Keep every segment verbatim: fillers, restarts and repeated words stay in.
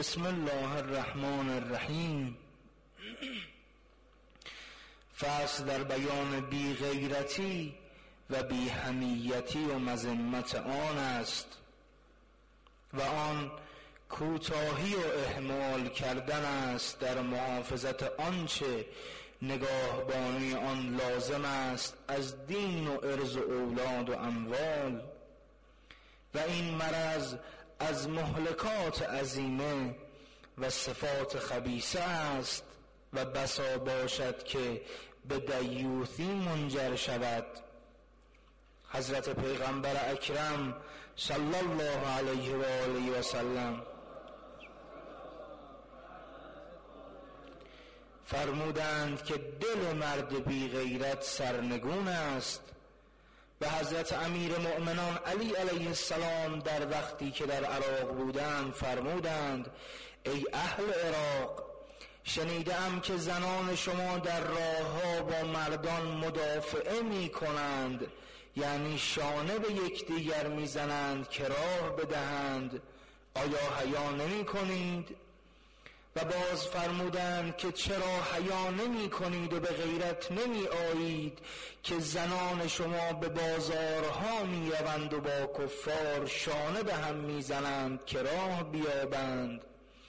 بسم الله الرحمن الرحیم. فصل در بیان بی غیرتی و بی حمیتی و مذمت آن است و آن کوتاهی و اهمال کردن است در محافظت آنچه نگاهبانی آن لازم است از دین و عرض و اولاد و اموال، و این مرض از مهلکات عظیمه و صفات خبیثه است و بسا باشد که به دیوثی منجر شود. حضرت پیغمبر اکرم صلی الله علیه و آله و سلم فرمودند که دل مرد بی غیرت سرنگون است و حضرت امیر مؤمنان علی علیه السلام در وقتی که در عراق بودند فرمودند: ای اهل عراق، شنیدم که زنان شما در راهها با مردان مدافعه می کنند، یعنی شانه به یکدیگر می زنند که راه بدهند، آیا حیا نمی کنید؟ و باز فرمودند که چرا حیا نمی کنید و به غیرت نمی آیید که زنان شما به بازارها می روند و با کفار شانه به هم می زنند که راه بیابند.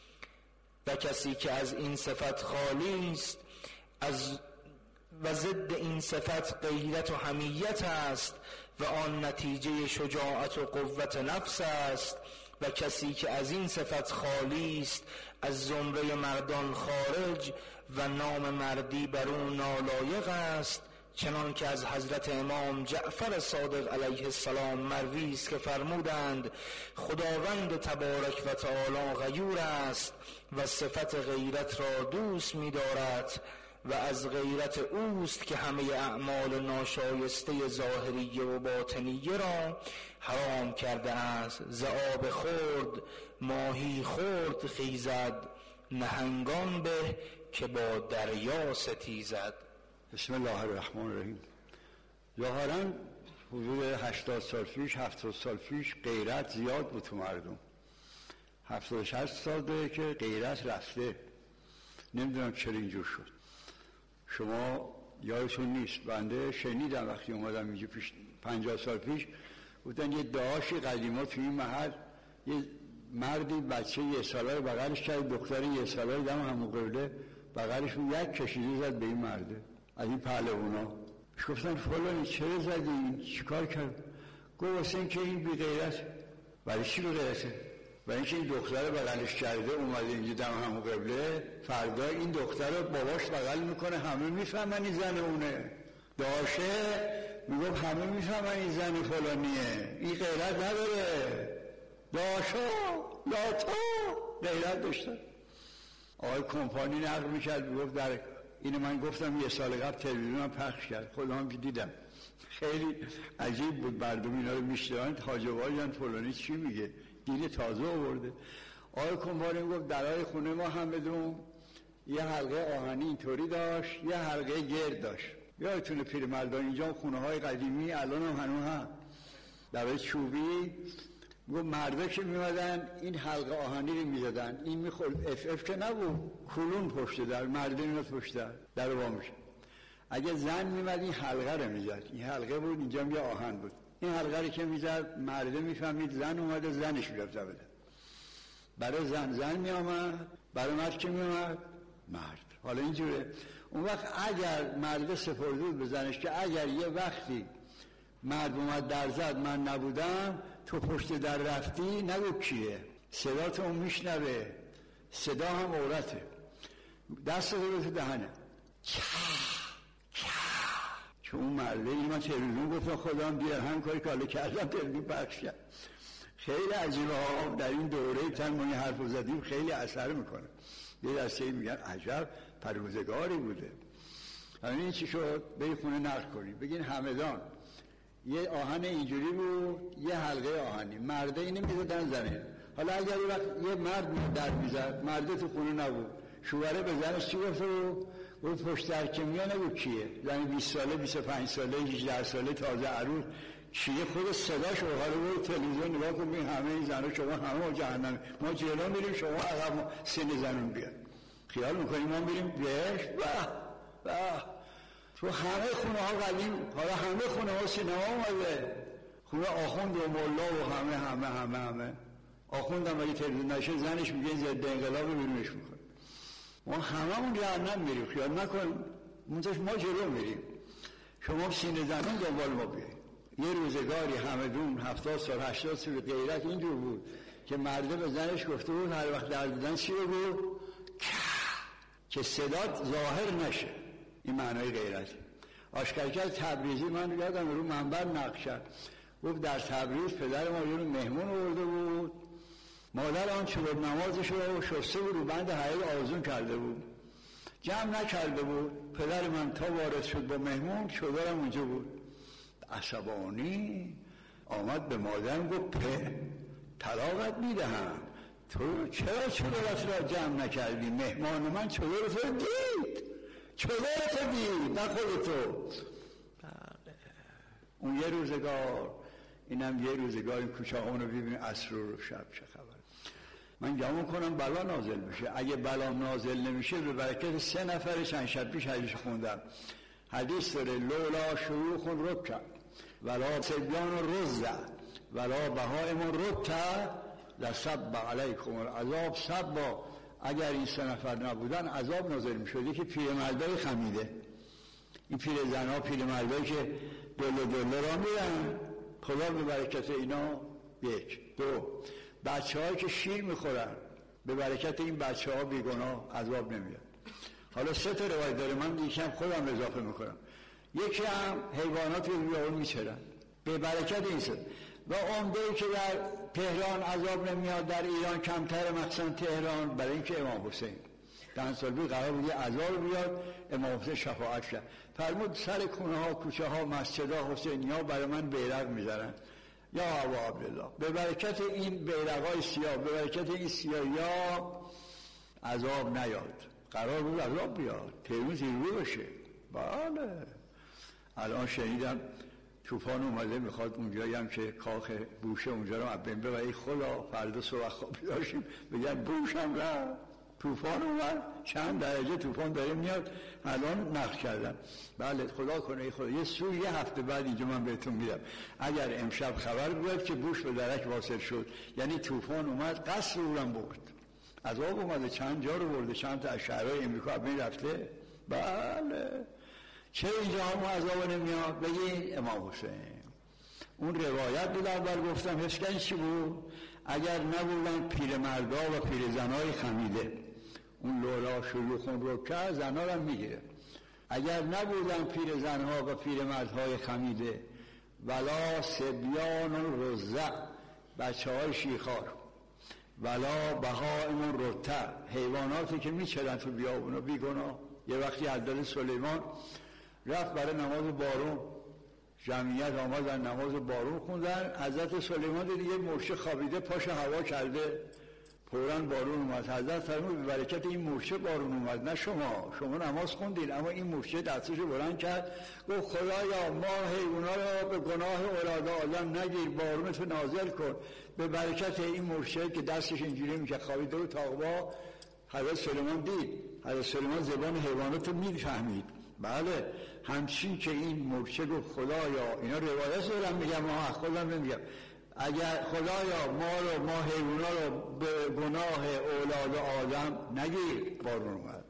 و کسی که از این صفت خالی است از و ضد این صفت غیرت و حمیت است و آن نتیجه شجاعت و قوت نفس است، و کسی که از این صفت خالی است از زمره مردان خارج و نام مردی بر او نالایق است، چنان که از حضرت امام جعفر صادق علیه السلام مروی است که فرمودند: خداوند تبارک و تعالی غیور است و صفت غیرت را دوست می دارد و از غیرت اوست که همه اعمال ناشایسته ظاهریه و باطنیه را حرام کرده است. ز آب خورد ماهی خورد خیزد، نهنگان به که با دریا ستیزد. بسم الله الرحمن الرحیم. ظاهراً حدود هشتاد سال پیش هفتاد سال پیش غیرت زیاد بود تو مردم. هفتاد شصت سال ده که غیرت رفته. نمیدونم چرا اینجور شد. شما یادتون نیست، بنده شنیدم وقتی اومدم اینجا پیش پنجاه سال پیش بودن یه دعاشی قدیما توی این محل، یه مردی بچه یه ساله رو بغلش کرد، دختر یه ساله رو دم همون قبله بغلش یک کشیده زد به این مرده از این پهلوانا. گفتن فلانی چرا زدی این؟ چیکار کرد؟ گفت واسه این که این بی غیرت. برای چی بی غیرته؟ برای اینکه این دختر بغلش کرده اومده اینجا دم همون قبله، فردا این دختر رو باباش بغل میکنه، همه میفهمن این زن اونه. داشه میگفت همه میفهمن این زن فلانیه، این غیرت نداره. داشا لاتا غیرت داشتن. آقای کمپانی نقل میکرد، میگفت در اینو من گفتم یه سال قبل تلویزیون پخش کرد، خودم هم دیدم، خیلی عجیب بود. مردم اینا رو میشنوند، حاج آقا جان فلانی چی میگه، دین تازه آورده. آقای کمپانی گفت درای خونه ما هم بدون یه حلقه آهنی اینطوری داشت، یه حلقه گرد داشت. یادتونه پیرمردان اینجا خونه های قدیمی الان هم هنوز هم درای چوبی. گفت مردا که میمدن این حلقه آهنی رو میزدن، این میخورد اف اف که نبود، کلون پشت در، مرده میمد پشت در در رو بامیشه. اگه زن میمد این حلقه رو میزد، این حلقه بود اینجا یه آهن بود، این حلقه رو که میزد مرده میفهمید زن اومده، زنش میرفت بده. برای زن زن میامد، برای مرد که میامد مرد. حالا اینجوره. اون وقت اگر مرده سپرده بود به زنش که اگر یه وقتی مرد اومد در زد من نبودم، تو پشت در رفتی، نگو کیه، صدا تو اون میشنوه، صدا هم عورته، دست رو تو دهنه چون اون مرده. این من تلویزیون گفتم خدا هم دیر هم کاری که حالا کردم تلویزیون پخش کرد. خیلی عجیبه ها در این دوره تن ما این حرف رو زدیم خیلی اثر میکنه. یه دسته میگن عجب پروزگاری بوده. همین این چی شد؟ به خونه نقل کنیم بگین همدان یه آهن اینجوری بود، یه حلقه آهنی، مرده اینو میزدن زنه. حالا اگر یه وقت یه مرد در میزد، مرده تو خونه نبود، شوهره به زنش چی گفت رو؟ گفت پشت در که میانه بود کیه؟ زن بیست ساله، بیست و پنج ساله، هجده ساله، تازه عروس چیه خود صداش رو حالا برو تلویزیون نگاه کن ببین همه این زنها شما همه جهنم ما جلو میریم شما عقب سینه زنون بیاد خیال میکنیم ما میریم بهش به به تو همه خونه ها قدیم حالا همه خونه ها سینما اومده خونه آخوند و مولا و همه همه همه همه آخوند هم اگه تلویزیون نشه زنش میگه ضد انقلاب بیرونش میکنه ما هممون جهنم میریم خیال نکن منتش ما جلو میریم شما سینه زنون دنبال ما بیایید یه روزگاری همدون هفتاد سال هشتاد سال غیرت اینجور بود که مرده به زنش گفته بود هر وقت درد دیدن چی بگو که صدات ظاهر نشه این معنای غیرتی آشکارکر تبریزی من یادم رو منبر نقش کرد گفت در تبریز پدر ما یه مهمون آورده بود مادر آن چوب نمازش رو شسته بود رو بند حیاط آویزون کرده بود جمع نکرده بود پدر من تا وارد شد با مهمون شوهرم اونجا بود عصبانی آمد به مادرم گفت په طلاقت میدهم تو چرا چوبرت را جمع نکردی مهمان من چوبرت رو دید چوبرت رو دید نه خودتو اون یه روزگار اینم یه روزگار این کوچه ها رو ببین عصر رو شب چه خبر من گمان کنم بلا نازل بشه اگه بلا نازل نمیشه به برکت سه نفر چند شب پیش حدیث خوندم حدیث داره لولا شیوخ رکع ولا صبیان رزع ولا بهائم رکع لصب علیکم العذاب صبا اگر این سه نفر نبودن عذاب نازل میشد که پیرمردای خمیده این پیرزنها پیرمردایی که دله دله را میرن خدا به برکت اینا یک دو بچه‌هایی که شیر میخورن به برکت این بچه‌ها بیگناه عذاب نمیاد حالا سه تا روایت داره من یکم خودم اضافه میکنم یکی هم حیوانات رو بیاون میچرن به برکت این سه و عمده‌ای که در تهران عذاب نمیاد در ایران کمتر مخصوصا تهران برای اینکه امام حسین چند سال بود قرار بود عذاب بیاد امام حسین شفاعت کرد فرمود سر خونه ها کوچه ها مسجد ها حسینیا برای من بیرق میذارن یا ابا عبدالله به برکت این بیرقای سیاه به برکت این سیاهیا عذاب نیاد قرار بود عذاب بیاد تهران زیرو بشه بله الان شنیدم طوفان اومده میخواد اونجایی هم که کاخ بوشه اونجا رو از بین ببره ای خدا فردا صبح خوابی داشتیم بگن بوش هم رفت طوفان اومد چند درجه طوفان داره میاد الان نقل کردم بله خدا کنه ای خدا یه سوی یه هفته بعد اینجا من بهتون میدم اگر امشب خبر بیاد که بوش به درک واصل شد یعنی طوفان اومد قصر رو هم برد عذاب اومده چند جا رو برده چند تا از شهرهای امریکا از بین رفته بله چه اینجا همون عذاب نمیاد بگین امام حسین اون روایت بود اول گفتم حسکن چی بود اگر نبودن پیرمردا و پیرزنای خمیده اون لولا شیوخون رو که زنها رو میگیره اگر نبودن پیرزنها و پیرمردهای خمیده ولا صبیان رزع بچه های شیخار ولا بهائم رتع حیواناتی که میچرن تو بیابونا بیگناه یه وقتی حضرت سلیمان رفت برای نماز بارون جمعیت آمدن نماز بارون خوندن حضرت سلیمان دیگه مرشه خوابیده پاش هوا کرده فوراً بارون اومد حضرت فرمود به برکت این مرشه بارون اومد نه شما شما نماز خوندین اما این مرشه دستشو بلند کرد گفت خدایا ما حیونا رو به گناه اولاد آدم نگیر بارونتو نازل کن به برکت این مرشه که دستش اینجوری میشه خوابیده رو تاقوا حضرت سلیمان دید حضرت سلیمان زبان حیواناتو میفهمید بله همچین که این مرشه گفت خدایا اینا روایت دارم میگم ما خودم نمیگم اگر خدایا ما رو ما حیونا رو به گناه اولاد آدم نگیر بارون اومد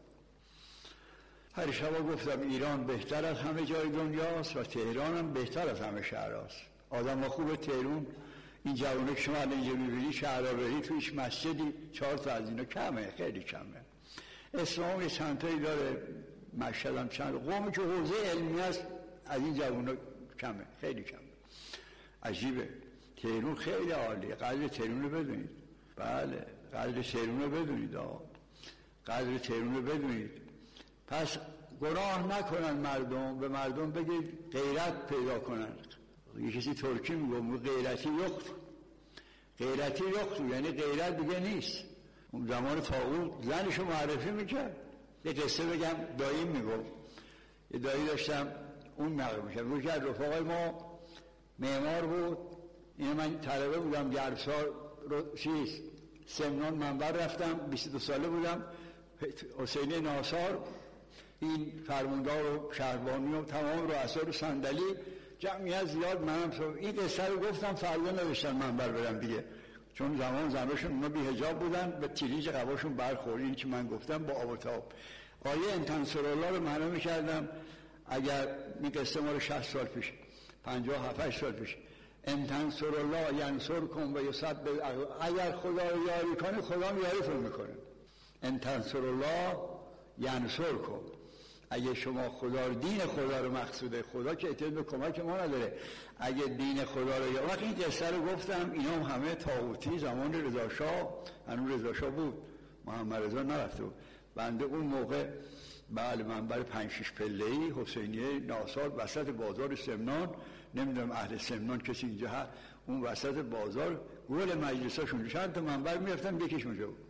هر شبا گفتم ایران بهتر از همه جای دنیاست و تهران هم بهتر از همه شهرهاست آدم ها خوب تهران این جوانه که شما اینجا میبینی شهرها بری تو هیچ مسجدی چهار تا از اینا کمه خیلی کمه اسلام چند تایی داره مشهد هم چند قومی که حوزه علمی هست از این جوانه کمه خیلی کمه عجیبه تهران خیلی عالیه قدر تهران رو بدونید بله قدر تهران رو بدونید آه. قدر تهران رو بدونید پس گناه نکنن مردم به مردم بگید غیرت پیدا کنن یه کسی ترکی میگم غیرتی یخت غیرتی یخت یعنی غیرت دیگه نیست اون زمان طاغوت زنشو معرفی میکرد یه قصه بگم داییم میگم یه دایی داشتم اون نقل میکرد روی که رفاقای ما معمار بود. این من طلبه بودم گرمسار رو چیز سمنان منبر رفتم، بیست و دو ساله بودم. حسینی ناصار این فرماندار و شهربانی و تمام رؤسا رو صندلی جمعیت زیاد، منم این قصه رو گفتم، فردا نوشتن منبر برم دیگه، چون زمان زناشون اونا بی حجاب بودن، به تیریج قباشون برخورد. این که من گفتم با آب و تاب. آیه انتنصرالله رو معنا می‌کردم. اگر این قصه ما رو شصت سال پیش، پنجاه و هفت سال پیش، انتنصرالله ینصرکم و یثبت، اگر خدا رو یاری کنه خدا یاریتون میکنه. انتنصرالله ینصرکم، اگه شما خدا رو، دین خدا رو، مقصوده خدا که احتیاج به کمک ما نداره، اگه دین خدا رو یاری. وقتی این قصه رو گفتم اینا هم همه طاغوتی، زمان رضا شاه، هنوز رضا شاه بود، محمد رضا نرفته بود. بنده اون موقع بله منبر پنج شش پله‌ای حسینیه ناصار وسط بازار سمنان، نمیدونم اهل سمنان کسی اینجا هست، اون وسط بازار گل مجلساشون چند تا منبر میرفتم، یکیش اونجا بود.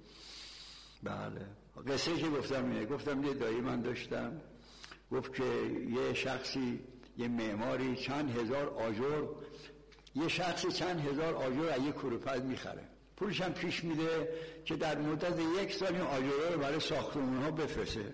بله قصه که گفتم اینه، گفتم یه دایی من داشتم گفت که یه شخصی، یه معماری چند هزار آجر، یه شخصی چند هزار آجر از یه کوروپز میخره، پولش هم پیش میده که در مدت یک سال این آجرها رو برای ساختمان‌ها بفرسته.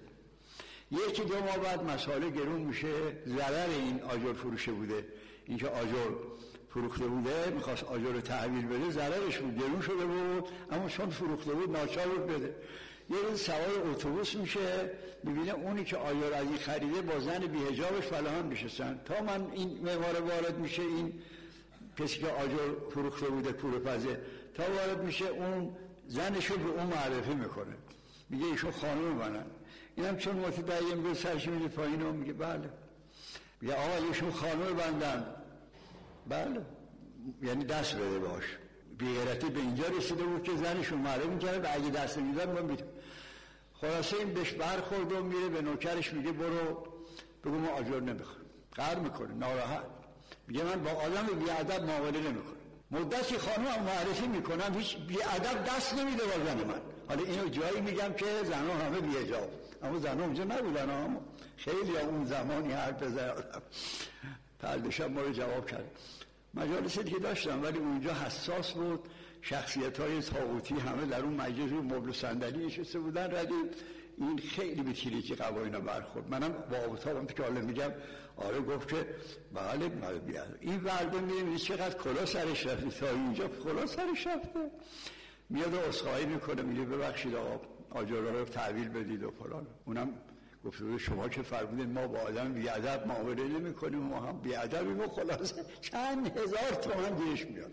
یکی دو ماه بعد مساله گرون میشه، ضرر این آجر فروشه بوده، اینکه آجر فروخته بوده میخواست آجر رو تحویل بده، ضررش بود، گرون شده بود، اما چون فروخته بود ناچار بود بده. یه روز سوار اتوبوس میشه، میبینه اونی که آجر از این خریده با زن بی‌حجابش فلاحان میشستن. تا من این معمار وارد میشه، این کسی که آجر فروخته بوده کوروپزه، تا وارد میشه اون زنشو به اون معرفی میکنه، میگه ایشون خانم منن. اینم چون متدین بود سرش میده پایین و میگه بله. میگه آقا ایشون خانم بندن. بله، یعنی دست بده باش. بی‌غیرتی به اینجا رسیده بود که زنشون معرفی میکرد و اگه دست میدن من میدم. خلاصه این بهش برخورد و میره به نوکرش میگه برو بگو ما آجر نمیخورم. قهر میکنه، ناراحت، میگه من با آدم بی‌ادب معامله نمیکنم. مدتی خانم معرفی میکنم، هیچ بی‌ادب دست نمیده با زن من. حالا اینو جایی میگم که زنها همه بی‌حجاب، اما زنها اونجا نبودن، اما خیلی اون زمانی حرف بزنم. پردشم ما رو جواب کرد. مجالسی که داشتم ولی اونجا حساس بود، شخصیت‌های طاغوتی همه در اون مجلس رو مبل و صندلی نشسته بودن. ردید این خیلی به تیریکی قواینا برخورد. منم با آبتابم که حالا میگم آره گفت که بله بیاد. این ورده میبینید چقدر کلا سرش رفته، تا اینجا کلا سرش رفته. میاد و عذرخواهی میکنه، میگه ببخشید آقا آجرها رو تحویل بدید و فلان. اونم گفت شما که فرمودین ما با آدم بی‌ادب معامله نمی‌کنیم، ما هم بی‌ادبیم. و خلاصه چند هزار تومان گیرش میاد.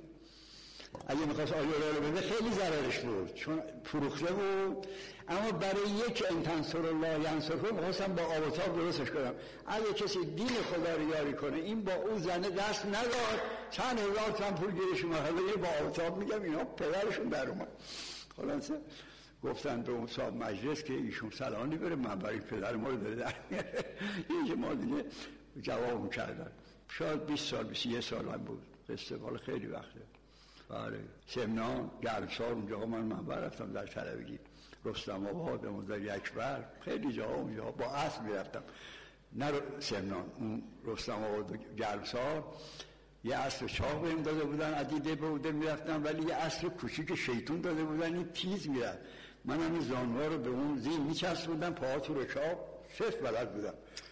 اگه میخواست آجرها رو بده خیلی ضررش بود، چون فروخته بود. اما برای یک انتنصرالله ینصرکم میخواستم با آب و تاب درستش کنم. اگه کسی دین خدا رو یاری کنه، این با اون زنه دست نداد، چند هزار تومان پول گیرش اومد. حالا با آب و تاب میگم اینا پدرشون در اومد. خلاصه گفتن به اون صاحب مجلس که ایشون سلامانی بره، من برای پدر ما رو داره در میاره. اینکه ما دیگه جواب کردن. شاید بیست سال بیست و یک سال من بود قصه، حالا خیلی وقته. بله سمنان، گرمسار، اونجا من منبر رفتم در طلبگی، رستم آباد، مزدوی اکبر، خیلی جاها اونجا با اسب میرفتم. نه سمنان، اون رستم آباد و گرمسار یه عصر چاق بهم داده بودن، عدیده بوده میرفتم، ولی یه عصر کوچیک شیطون داده بودن، این تیز میرفت. من هم این زانوها رو به اون زین میچست بودم، پاها تو رکاب صرف بلد بودم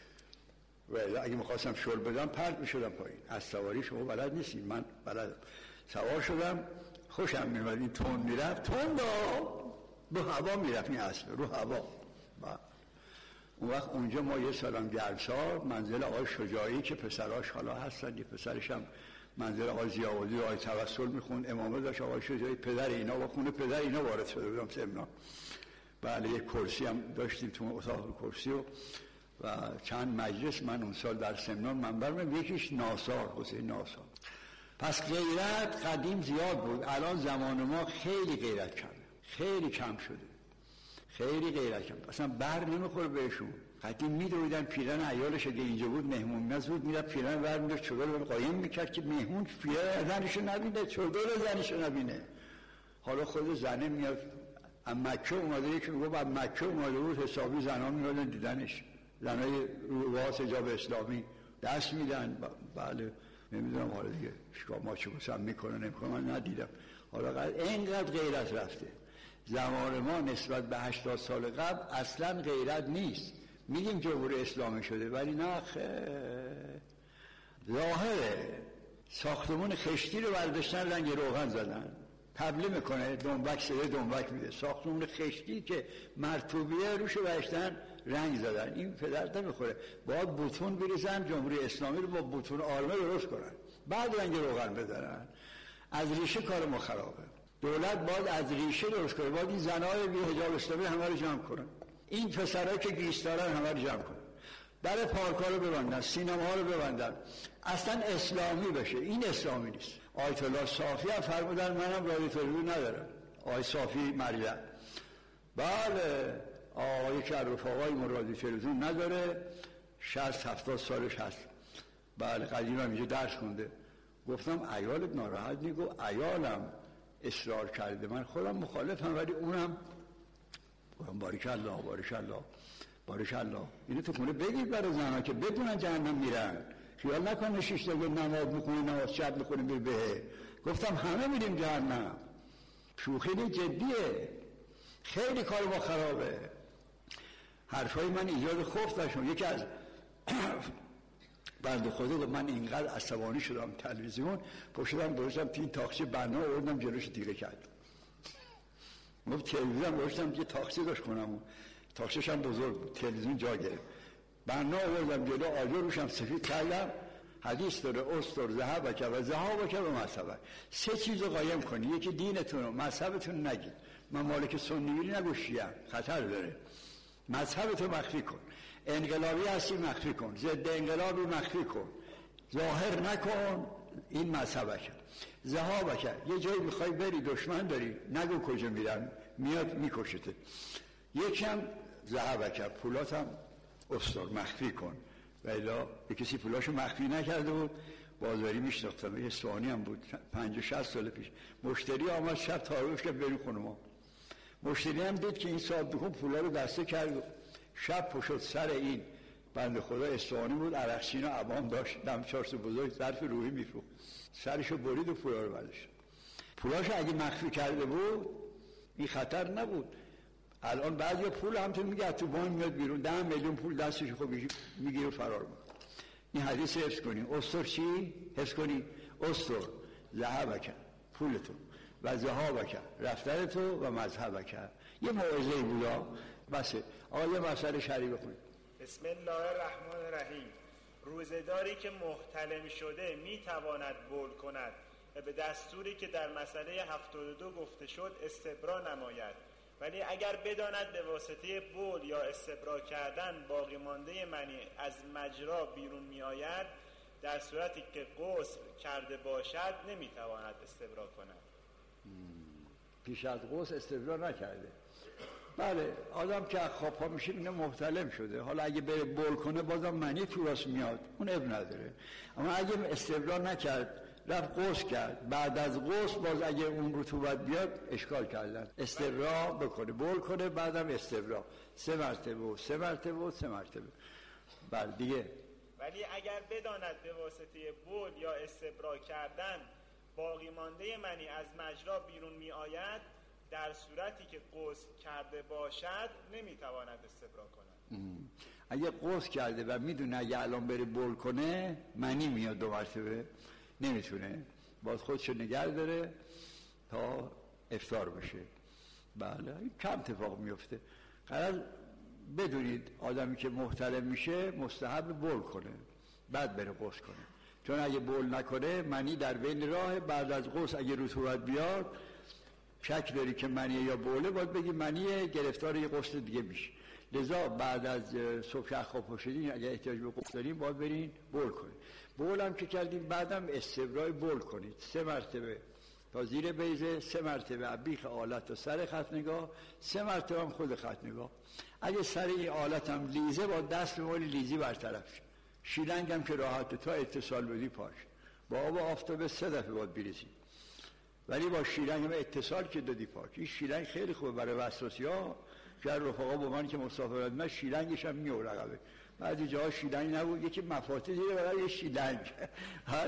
و اگه میخواستم شل بدم پرد میشدم پایین. از سواری شما بلد نیستید، من بلدم. سوار شدم، خوشم میمد، این تون میرفت، تون دا رو هوا میرفت، این عصر رو هوا. با. اون وقت اونجا ما یه سالم گرمسار، منزل آقای شجاعی که پسراش حالا هستن، یه پسرش هم منزل آقای ضیاءالدین آقای توسل میخوند، امامه داشت آقای شجاعی، پدر اینا و خونه پدر اینا وارد شده بودم سمنان. بله یک کرسی هم داشتیم تو اتاق کرسی و و چند مجلس. من اون سال در سمنان منبر من یکیش ناصار، حسین ناصار. پس غیرت قدیم زیاد بود، الان زمان ما خیلی غیرت کمه، خیلی کم شده، خیلی غیرت کم، اصلا بر نمیخوره بهشون. قدیم میدویدن پیرن عیالش اگه اینجا بود مهمون نزود میرفت پیرن بر میداشت چادر رو قایم میکرد که مهمون پیرن زنشو نبینه، چادر زنشو نبینه. حالا خود زنه میاد مکه اومده، یکی میگه بعد مکه اومده بود حسابی زنها میادن دیدنش، زنهای رواس حجاب اسلامی دست میدن. بله نمیدونم حالا دیگه شکا ما چه بسم میکنه نمیکنه من ندیدم. حالا اینقدر غیرت رفته. زمان ما نسبت به هشتاد سال قبل اصلا غیرت نیست. میگیم جمهوری اسلامی شده ولی نه خیر. ظاهره ساختمون خشتی رو برداشتن رنگ روغن زدن، تبله میکنه دنبک صدای دنبک میده. ساختمون خشتی که مرطوبیه روش برداشتن رنگ زدن. این پدر نمیخوره. باید بوتون بریزن جمهوری اسلامی رو با بوتون آرمه درست کنن بعد رنگ روغن بدارن. از ریشه کار ما خرابه. دولت باید از ریشه درست کنه. باید این زنای بی حجاب اسلامی همه رو جمع کنن، این پسرایی که گیس دارن همه رو جمع کنن، در پارک‌ها رو ببندن، سینماها رو ببندن، اصلا اسلامی بشه. این اسلامی نیست. آیت الله صافی هم فرمودن منم رادیو تلویزیون ندارم. آیت صافی مریم بله آقای که رفقای ما رادیو تلویزیون نداره، شصت هفتاد سالش هست. بله قدیم هم اینجا درس خونده. گفتم عیالت ناراحت نی؟ گفت عیالم اصرار کرده، من خودم مخالفم ولی اونم. گفتم باریکالله باریکالله باریکالله. اینو تو خونه بگید برای زنها که بدونن جهنم میرن. خیال نکن شش تا نماز میخونی نماز شب میخونی بیر بهه. گفتم همه میریم جهنم. شوخی نیست، جدیه. خیلی کار ما خرابه. حرفای من ایجاد خوف داشتم. یکی از بنده خدا گفت من اینقدر عصبانی شدم تلویزیون پشتم گذاشتم تین تاخچه بنا آوردم جلوش دیگه کردم. گفت تلویزیون گذاشتم یه تاخچه داشت کنم، تاخچه‌ش هم بزرگ بود، تلویزیون جا گرفت. بنا آوردم جلو آجر روشم سفید کردم. حدیث داره استر ذهبک و ذهابک و مذهبک. سه چیز رو قایم کنی، یکی دینتون و مذهبتون نگید. من مالک سنی نگو شیعه، خطر داره. مذهبتو مخفی کن. انقلابی هستی مخفی کن، ضد انقلابی مخفی کن، ظاهر نکن. این مذهبک. ذهابک یه جایی میخوای بری دشمن داری نگو کجا میرم، میاد میکشته. یکم ذهبک پولاتم استر مخفی کن. ولی کسی پولاشو مخفی نکرده بود. بازاری میشناختم، یه سوانی هم بود پنجاه شصت سال پیش. مشتری آمد شب تاروش که بریم خونه ما. مشتری هم دید که این صاحب دکون پولا رو دسته کرد. شب پشت سر این بنده خدا استوانی بود، عرقچین و عوام داشت، دمچارس بزرگ ظرف روحی میفروخت. سرشو برید و پولا رو برداشت. پولاشو اگه مخفی کرده بود این خطر نبود. الان بعضی پول همونطور میگه تو بانک میاد بیرون، ده میلیون پول دستش خب میگیره و فرار میکنه. این حدیث حفظ کنی. استر چی؟ حفظ کنی. استر ذهبک پولتو و ذهابک رفتارتو و مذهبک. یه موعظه بودا بسه. آقا یه مسئله شریع بخونید. بسم الله الرحمن الرحیم. روزه‌داری که محتلم شده میتواند بول کند و به دستوری که در مسئله هفتاد و دو گفته شد استبرا نماید، ولی اگر بداند به واسطه بول یا استبرا کردن باقی مانده منی از مجرا بیرون می آید، در صورتی که غسل کرده باشد نمیتواند استبرا کند. پیش از غسل استبرا نکرده. بله آدم که خواب پا میشه اینه محتلم شده. حالا اگه بره بول کنه بازم منی تو راست میاد، اون اب نداره. اما اگه استبرا نکرد رفت غسل کرد، بعد از غسل باز اگه اون رطوبت بیاد اشکال کردن. استبرا بکنه، بول کنه، بعدم استبرا سه مرتبه و سه مرتبه و سه مرتبه. بله دیگه. ولی اگر بداند به واسطه بول یا استبرا کردن باقی مانده منی از مجرا بیرون می آید، در صورتی که غسل کرده باشد نمیتواند استبرا کند. اگه غسل کرده و میدونه اگه الان بره بول کنه منی میاد دو مرتبه، نمیتونه، باید خودشو نگه داره تا افطار بشه. بله کم اتفاق میفته. قرار بدونید آدمی که محتلم میشه مستحب بول کنه بعد بره غسل کنه، چون اگه بول نکنه منی در بین راه. بعد از غسل اگه رطوبت بیاد شک داری که منیه یا بوله، باید بگی منیه، گرفتار یه غسل دیگه میشه. لذا بعد از صبح خواب پاشدین اگه احتیاج به غسل دارین باید برین بول کنید. بول هم که کردین بعدم استبرای بول کنید سه مرتبه تا زیر بیضه، سه مرتبه عبیخ آلت و سر خط نگاه، سه مرتبه هم خود خط نگاه. اگه سر این آلت هم لیزه با دست به مولی لیزی برطرف شد. شیلنگ هم که راحته تا اتصال بدی پاش با آب آفتابه سه دفعه باید بریزی، ولی با شیلنگ هم اتصال که دادی پاک. این شیلنگ خیلی خوبه برای وسواسی ها. که رفقا با من که مسافرت من شیلنگش هم میو رقبه. بعضی جاها شیلنگ نبود، یکی مفاتیح دیره برای یه شیلنگ.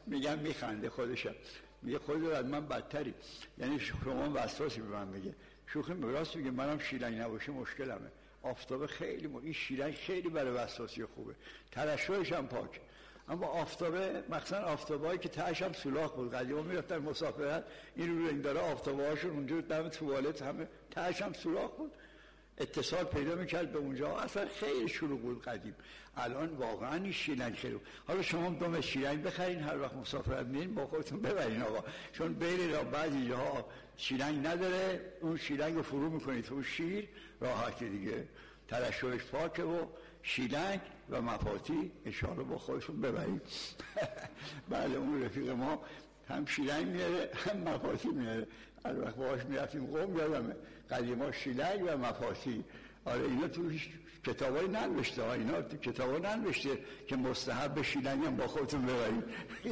میگم میخنده خودشم، میگه خودت از من بدتری، یعنی شما وسواسی به من میگه. شوخی میگه، راست میگه، منم شیلنگ نباشه مشکلمه. آفتابه خیلی م... این شیلنگ خیلی برای وسواسی خوبه، ترشحش هم پاک. اما آفتابه مثلا آفتابایی که تهش هم سولاخ بود، قدیما میرفتن مسافرت این رو رنگ داره آفتابه هاشون اونجا دم توالت همه تهش هم سولاخ بود، اتصال پیدا میکرد به اونجا، اصلا خیلی شلوغ بود قدیم. الان واقعا این شیلنگ خیلی. حالا شما دم شیلنگ بخرین، هر وقت مسافرت میرین با خودتون ببرین آقا، چون بین را بعضی جاها شیلنگ نداره، اون شیلنگ رو فرو میکنید تو شیر، راحتی دیگه، ترشحش پاکه و شیلنگ و مفاتی اشاره با خودشون ببرید. بله اون رفیق ما هم شیلنگ میاره هم مفاتی میاره، هر وقت باهاش میرفتیم قوم یادمه قدیما شیلنگ و مفاتی. آره اینا تو کتابای ننوشته ها، اینا تو کتابا ننوشته که مستحب شیلنگ هم با خودتون ببرید.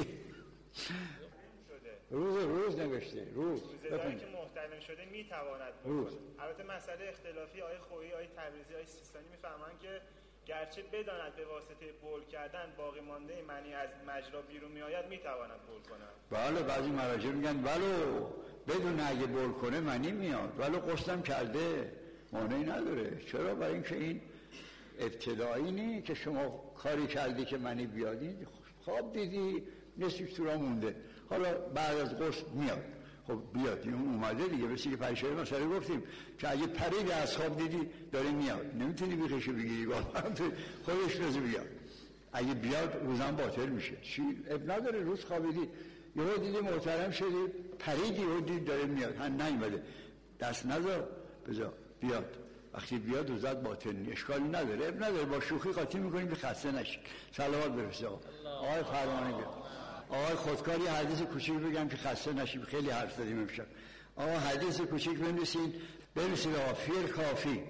روز روز نوشته روز روزداری که محتلم شده میتواند بول کنه. البته مسئله اختلافی آیه خویی، آیه تبریزی، آیه سیستانی میفهمن که گرچه بداند به واسطه بول کردن باقی مانده منی از مجرا بیرون میآید میتواند بول کنند. بله بعضی مراجع میگن ولو بدون اگه بول کنه منی میاد، ولو قصدم کرده مانعی نداره. چرا؟ برای اینکه این ابتدایی نی که شما کاری کردی که منی بیادی، خواب دیدی نصفش تو را مونده، حالا بعد از غسل میاد، خب بیاد این اومده دیگه. بسی که پریشای مسئله گفتیم که اگه پرید از خواب دیدی داره میاد، نمیتونی بیخشو بگیری خودش روز بیاد. اگه بیاد روزم باطل میشه، چی اب نداره. روز خوابیدی یهو دیدی محترم شدی پریدی و دید داره میاد، هم نیومده دست نذار بذار بیاد، وقتی بیاد روزت باطل نی، اشکالی نداره، اب نداره، با شوخی قاطی میکنیم که خسته نشی. صلوات برسه آقای فرمانده. آقای خودکار یه حدیث کوچیک بگم که خسته نشیم، خیلی حرف زدیم امشب. آقا حدیث کوچیک بنویسین، بنویسید آقا فیر کافی،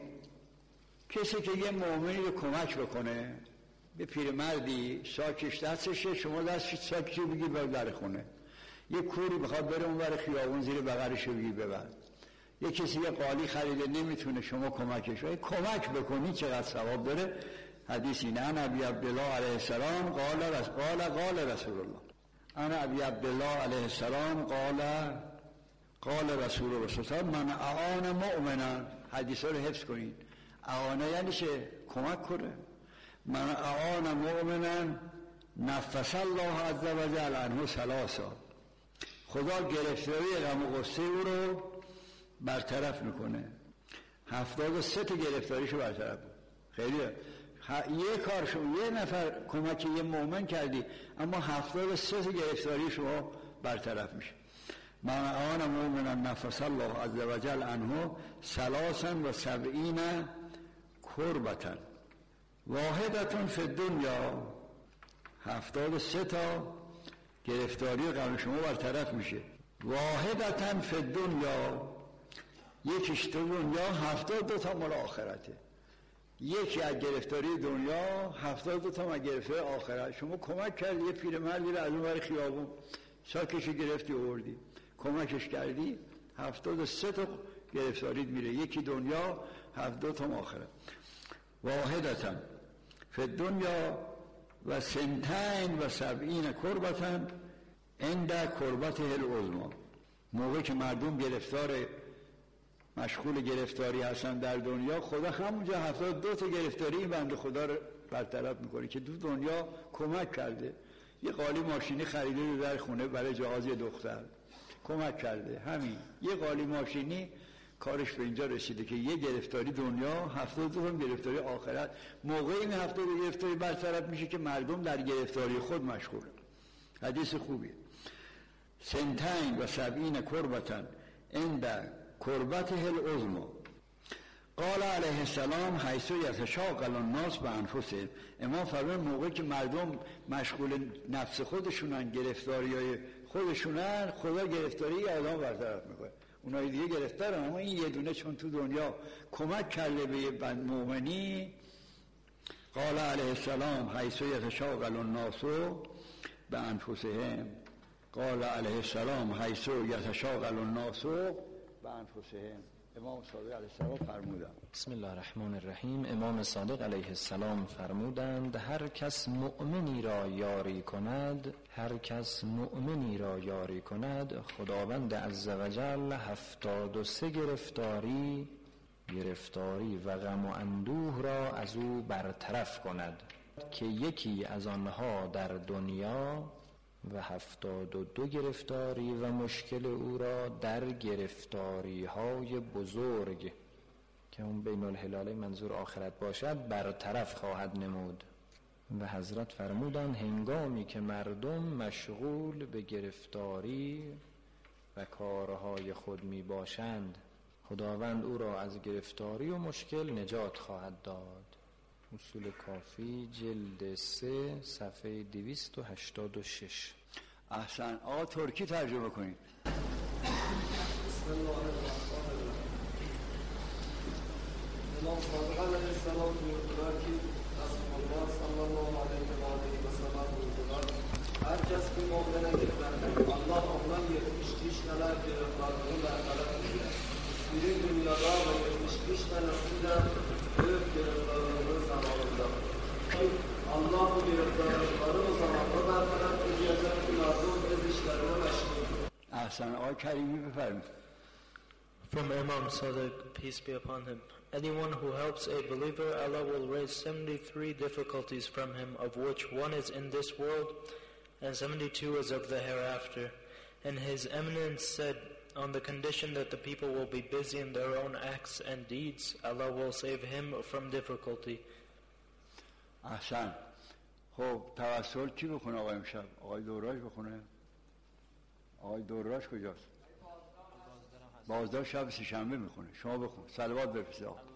کسی که یه مؤمنی رو کمک بکنه، به پیرمردی ساکش دستشه، شما دستش ساکشی بگی بر در خونه، یه کوری بخواد بره اون ور خیابون زیر بغلش بگی ببر، یه کسی یه قالی خریده نمیتونه شما کمکش رو کمک بکنی چقدر ثواب داره. حدیث اینه، انا ابی عبدالله علیه السلام قال رسول قال قال رسول الله، انا ابی عبدالله علیه السلام قال قال رسول الله من اعان مؤمنا. حدیث رو حفظ کنید. اعانه یعنی چه؟ کمک کنه. من اعان مؤمنا نفس الله عز وجل عنه ثلاثا، خدا گرفتاری غم و غصه او رو برطرف میکنه. هفتاد و سه تا گرفتاریشو برطرف بود. خیلی یه کار شما یه نفر کمک یه مؤمن کردی، اما هفتاد و سه تا گرفتاری شما برطرف میشه. من اعان مؤمنا نفس الله عز وجل عنه ثلاثا و سبعین کربتا واحدتون فی الدنیا، هفتاد و سه تا گرفتاری غم شما برطرف میشه. واحدتاً فی الدنیا، یکیش تو دنیا، هفتاد دو تا مال آخرته. یکی از گرفتاری دنیا، هفتاد دو تا از گرفتاری آخرت. شما کمک کردی یه پیرمردی رو از اون ور خیابون ساکشو گرفتی آوردی، کمکش کردی، هفتاد و سه تا گرفتاریت میره، یکی دنیا، هفتاد تا آخرت. واحدتاً فی الدنیا و سنتین و سبعین کربتا عند کربته العظمی. موقعی که مردم گرفتار مشغول گرفتاری هستن در دنیا، خدا همونجا هفتاد دو تا گرفتاری این بنده خدا رو برطرف میکنه که دو دنیا کمک کرده. یه قالی ماشینی خریده رو در خونه برای جهاز دختر، کمک کرده. همین یه قالی ماشینی کارش به اینجا رسیده که یه گرفتاری دنیا، هفتاد دو تا گرفتاری آخرت. موقعی این هفتاد دو گرفتاری برطرف میشه که مردم در گرفتاری خود مشغول. حدیث خوبیه. سنتین و سبعین کربتن عند کربته العظمی. قال علیه السلام حیث یتشاغل الناس بانفسهم. امام فرمود موقعی که مردم مشغول نفس خودشونن، گرفتاریای خودشونن، خدا گرفتاری آدم برطرف میکنه. اونایی دیگه گرفتارن، اما این یه دونه چون تو دنیا کمک کرده به یه بند مؤمنی. قال علیه السلام حیث یتشاغل الناس بانفسهم. قال علیه السلام حیث یتشاغل الناس بانفسهم. امام صادق علیه السلام فرمودند. بسم الله الرحمن الرحیم. امام صادق علیه السلام فرمودند هر کس مؤمنی را یاری کند هر کس مؤمنی را یاری کند خداوند عزوجل هفتاد و سه گرفتاری گرفتاری و غم و اندوه را از او برطرف کند که یکی از آنها در دنیا و هفتاد و دو گرفتاری و مشکل او را در گرفتاری های بزرگ که اون بین الهلاله منظور آخرت باشد برطرف خواهد نمود. و حضرت فرمودند هنگامی که مردم مشغول به گرفتاری و کارهای خود می باشند خداوند او را از گرفتاری و مشکل نجات خواهد داد. اصول کافی جلد سه صفحه دویست و هشتاد و شش. احسن. آقا ترکی ترجمه کنید. بسم الله الرحمن الرحیم. امام صادق علیه السلام می‌گوید که رسول الله صلی الله علیه و آله و سلم می‌گوید هر کس که مؤمن گرفتند Allah ondan yetmiş kişiler gerifalarını bertaraf eder. Bir dünyada ve yetmiş kişilerle büyük gerifalarını zamanında. Allah bu gerifaları o zamanda bertaraf edecek ki lazım öz işlerine meşgul. احسن. آقای کریمی بفرمایید. From Imam Sadiq, peace be upon him. Anyone who helps a believer, Allah will raise seventy-three difficulties from him, of which one is in this world, and seventy-two is of the hereafter. And His Eminence said, on the condition that the people will be busy in their own acts and deeds, Allah will save him from difficulty. احسن. خب توسل کی بخونه آقای امشب؟ آقای دوراش بخونه؟ آقای دوراش کجاست؟ بازدار شب سه شنبه میخونه. شما بخون. صلوات بفرستید آقا.